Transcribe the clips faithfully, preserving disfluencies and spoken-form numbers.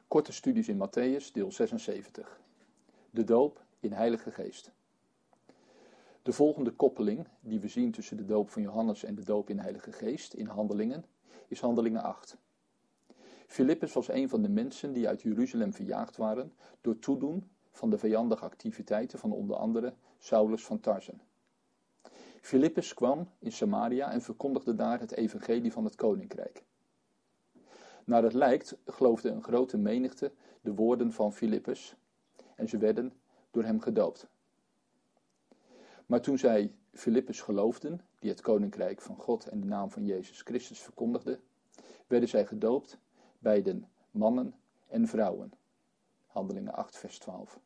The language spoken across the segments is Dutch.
Korte studies in Mattheüs, deel zesenzeventig. De doop in Heilige Geest. De volgende koppeling die we zien tussen de doop van Johannes en de doop in Heilige Geest in Handelingen, is Handelingen acht. Filippus was een van de mensen die uit Jeruzalem verjaagd waren door toedoen van de vijandige activiteiten van onder andere Saulus van Tarsen. Filippus kwam in Samaria en verkondigde daar het evangelie van het koninkrijk. Naar het lijkt geloofde een grote menigte de woorden van Filippus en ze werden door hem gedoopt. Maar toen zij Filippus geloofden, die het koninkrijk van God en de naam van Jezus Christus verkondigde, werden zij gedoopt, beiden mannen en vrouwen. Handelingen acht vers twaalf.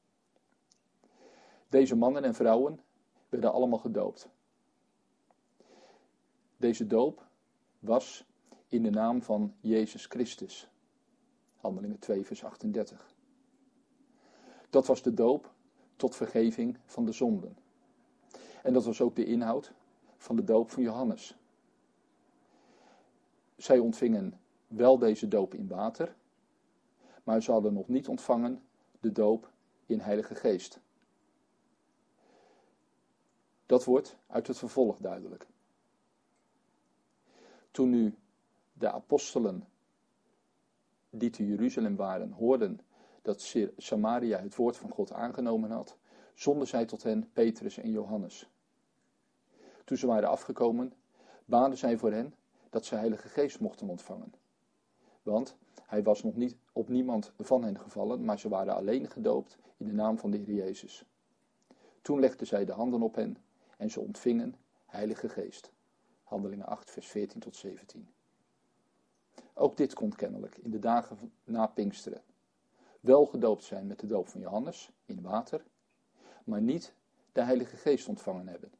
Deze mannen en vrouwen werden allemaal gedoopt. Deze doop was in de naam van Jezus Christus. Handelingen twee vers achtendertig. Dat was de doop tot vergeving van de zonden. En dat was ook de inhoud van de doop van Johannes. Zij ontvingen wel deze doop in water, maar ze hadden nog niet ontvangen de doop in Heilige Geest. Dat wordt uit het vervolg duidelijk. Toen nu de apostelen die te Jeruzalem waren, hoorden dat Samaria het woord van God aangenomen had, zonden zij tot hen Petrus en Johannes. Toen ze waren afgekomen, baden zij voor hen dat ze Heilige Geest mochten ontvangen. Want hij was nog niet op niemand van hen gevallen, maar ze waren alleen gedoopt in de naam van de Heer Jezus. Toen legden zij de handen op hen en ze ontvingen Heilige Geest. Handelingen acht vers veertien tot zeventien. Ook dit kon kennelijk in de dagen na Pinksteren. Wel gedoopt zijn met de doop van Johannes in water, maar niet de Heilige Geest ontvangen hebben.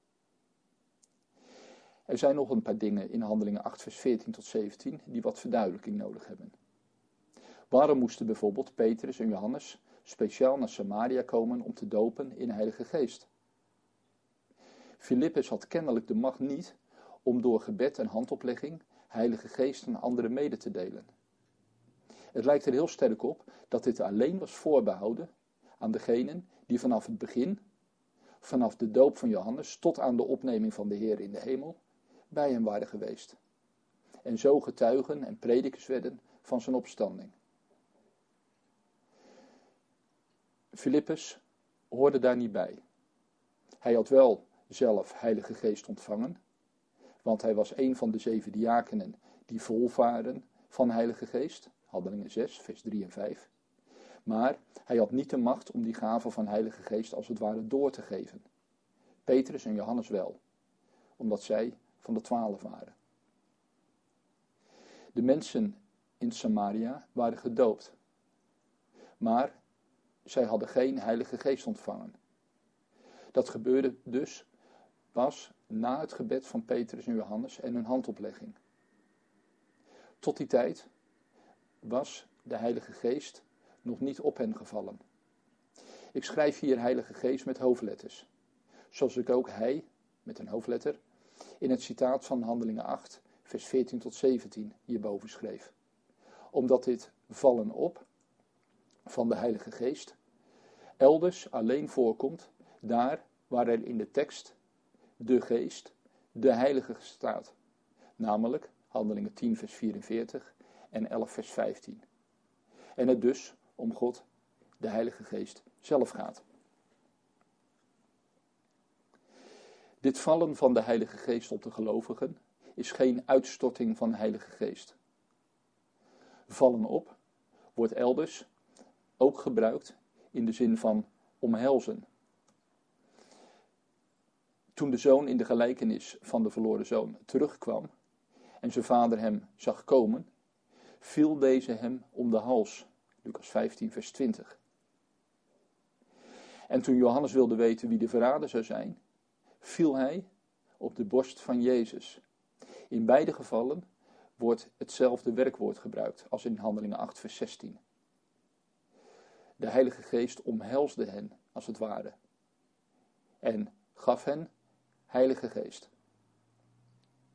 Er zijn nog een paar dingen in Handelingen acht vers veertien tot zeventien die wat verduidelijking nodig hebben. Waarom moesten bijvoorbeeld Petrus en Johannes speciaal naar Samaria komen om te dopen in de Heilige Geest? Filippus had kennelijk de macht niet om door gebed en handoplegging Heilige Geest aan anderen mede te delen. Het lijkt er heel sterk op dat dit alleen was voorbehouden aan degenen die vanaf het begin, vanaf de doop van Johannes tot aan de opneming van de Heer in de hemel, bij hem waren geweest. En zo getuigen en predikers werden van zijn opstanding. Filippus hoorde daar niet bij. Hij had wel zelf Heilige Geest ontvangen, want hij was een van de zeven diakenen die vol waren van Heilige Geest. Handelingen zes, vers drie en vijf. Maar hij had niet de macht om die gave van Heilige Geest als het ware door te geven. Petrus en Johannes wel, omdat zij van de twaalf waren. De mensen in Samaria waren gedoopt, maar zij hadden geen Heilige Geest ontvangen. Dat gebeurde dus pas na het gebed van Petrus en Johannes en hun handoplegging. Tot die tijd was de Heilige Geest nog niet op hen gevallen. Ik schrijf hier Heilige Geest met hoofdletters, zoals ik ook hij, met een hoofdletter, in het citaat van Handelingen acht, vers veertien tot zeventien hierboven schreef. Omdat dit vallen op van de Heilige Geest elders alleen voorkomt, daar waar er in de tekst de Geest, de Heilige staat. Namelijk Handelingen tien vers vierenveertig en elf vers vijftien. En het dus om God, de Heilige Geest, zelf gaat. Dit vallen van de Heilige Geest op de gelovigen is geen uitstorting van de Heilige Geest. Vallen op wordt elders ook gebruikt in de zin van omhelzen. Toen de zoon in de gelijkenis van de verloren zoon terugkwam en zijn vader hem zag komen, viel deze hem om de hals. Lucas vijftien vers twintig. En toen Johannes wilde weten wie de verrader zou zijn, viel hij op de borst van Jezus. In beide gevallen wordt hetzelfde werkwoord gebruikt als in Handelingen acht vers zestien. De Heilige Geest omhelsde hen, als het ware, en gaf hen Heilige Geest.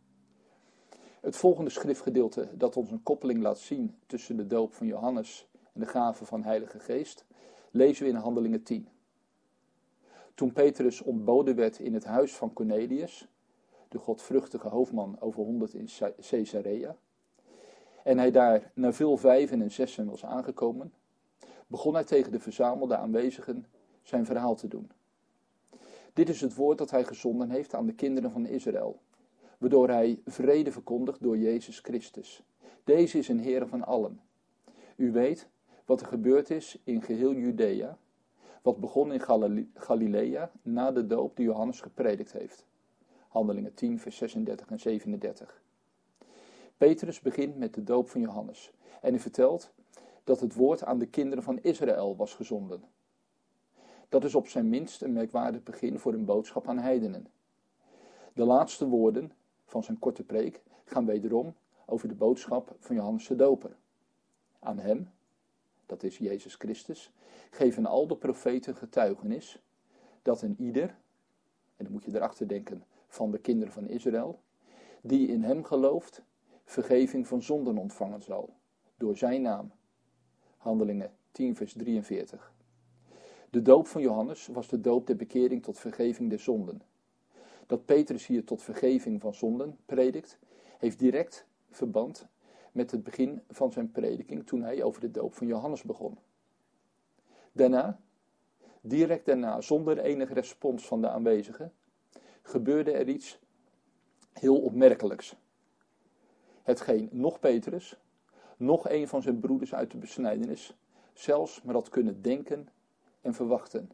Het volgende schriftgedeelte dat ons een koppeling laat zien tussen de doop van Johannes en de gave van Heilige Geest, lezen we in Handelingen tien. Toen Petrus ontboden werd in het huis van Cornelius, de godvruchtige hoofdman over honderd in Caesarea, en hij daar na veel vijven en zessen was aangekomen, begon hij tegen de verzamelde aanwezigen zijn verhaal te doen. Dit is het woord dat hij gezonden heeft aan de kinderen van Israël, waardoor hij vrede verkondigt door Jezus Christus. Deze is een Heer van allen. U weet wat er gebeurd is in geheel Judea, wat begon in Galile- Galilea na de doop die Johannes gepredikt heeft. Handelingen tien, vers zesendertig en zevenendertig. Petrus begint met de doop van Johannes en hij vertelt dat het woord aan de kinderen van Israël was gezonden. Dat is op zijn minst een merkwaardig begin voor een boodschap aan heidenen. De laatste woorden van zijn korte preek gaan wederom over de boodschap van Johannes de Doper. Aan hem, dat is Jezus Christus, geven al de profeten getuigenis dat een ieder, en dan moet je erachter denken van de kinderen van Israël, die in hem gelooft, vergeving van zonden ontvangen zal, door zijn naam. Handelingen tien vers drieënveertig. De doop van Johannes was de doop der bekering tot vergeving der zonden. Dat Petrus hier tot vergeving van zonden predikt, heeft direct verband met het begin van zijn prediking toen hij over de doop van Johannes begon. Daarna, direct daarna, zonder enige respons van de aanwezigen, gebeurde er iets heel opmerkelijks. Hetgeen nog Petrus, nog een van zijn broeders uit de besnijdenis, zelfs maar had kunnen denken en verwachten.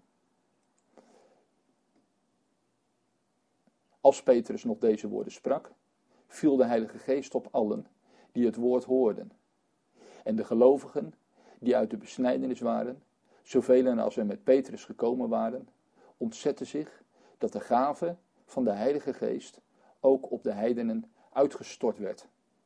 Als Petrus nog deze woorden sprak, viel de Heilige Geest op allen die het woord hoorden. En de gelovigen die uit de besnijdenis waren, zoveel als er met Petrus gekomen waren, ontzetten zich dat de gave van de Heilige Geest ook op de heidenen uitgestort werd.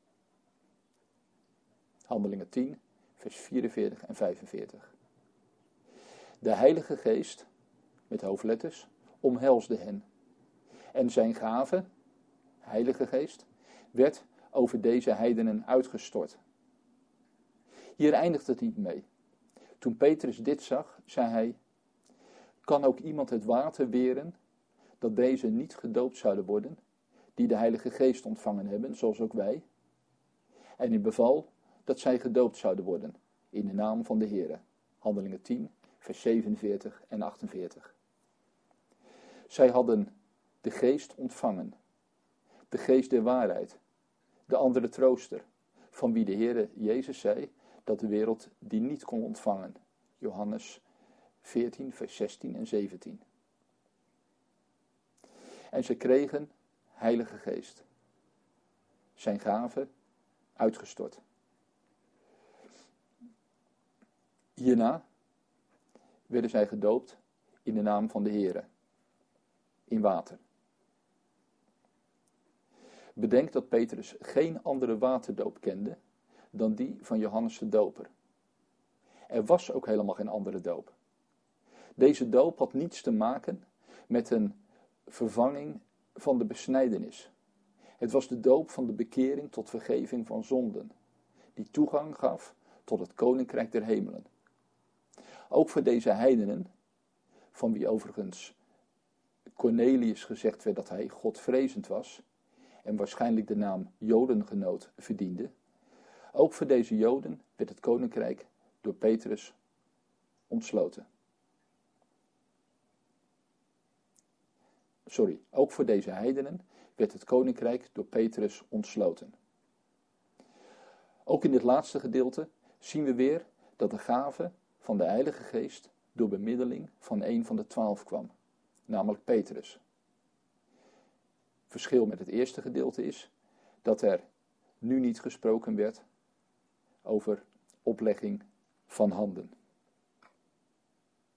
Handelingen tien, vers vierenveertig en vijfenveertig. De Heilige Geest, met hoofdletters, omhelsde hen. En zijn gave, Heilige Geest, werd over deze heidenen uitgestort. Hier eindigt het niet mee. Toen Petrus dit zag, zei hij: kan ook iemand het water weren, dat deze niet gedoopt zouden worden, die de Heilige Geest ontvangen hebben, zoals ook wij? En hij beval dat zij gedoopt zouden worden, in de naam van de Heere. Handelingen tien, vers zevenenveertig en achtenveertig. Zij hadden de Geest ontvangen, de Geest der waarheid, de andere trooster, van wie de Heere Jezus zei dat de wereld die niet kon ontvangen. Johannes veertien, vers zestien en zeventien. En ze kregen Heilige Geest, zijn gave uitgestort. Hierna werden zij gedoopt in de naam van de Heere, in water. Bedenk dat Petrus geen andere waterdoop kende dan die van Johannes de Doper. Er was ook helemaal geen andere doop. Deze doop had niets te maken met een vervanging van de besnijdenis. Het was de doop van de bekering tot vergeving van zonden, die toegang gaf tot het koninkrijk der hemelen. Ook voor deze heidenen, van wie overigens Cornelius gezegd werd dat hij godvrezend was en waarschijnlijk de naam Jodengenoot verdiende, ook voor deze Joden werd het koninkrijk door Petrus ontsloten. Sorry, ook voor deze heidenen werd het koninkrijk door Petrus ontsloten. Ook in dit laatste gedeelte zien we weer dat de gave van de Heilige Geest door bemiddeling van een van de twaalf kwam, namelijk Petrus. Verschil met het eerste gedeelte is dat er nu niet gesproken werd over oplegging van handen.